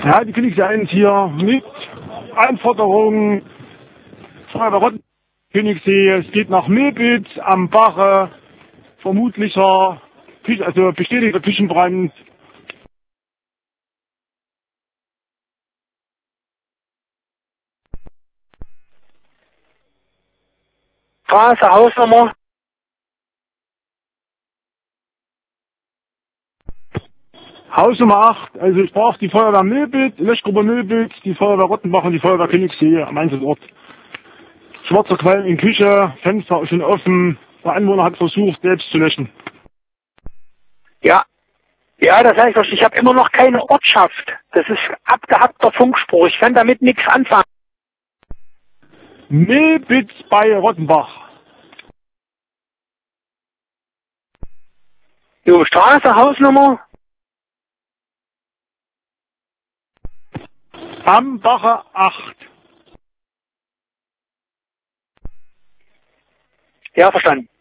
Ja, die Königssee 1 hier mit Anforderungen Feuerwehr Rotten Königssee. Es geht nach Milbitz am Bache, vermutlicher, also bestätigter Küchenbrand. Straße, Hausnummer. Hausnummer 8, also ich brauche die Feuerwehr Milbitz, Löschgruppe Milbitz, die Feuerwehr Rottenbach und die Feuerwehr Königssee am Einsatzort. Schwarzer Qualm in Küche, Fenster schon offen, der Anwohner hat versucht, selbst zu löschen. Ja. Ja, das heißt, ich habe immer noch keine Ortschaft. Das ist abgehackter Funkspruch. Ich kann damit nichts anfangen. Milbitz bei Rottenbach. Jo, Straße, Hausnummer. Am Bache 8. Ja, verstanden.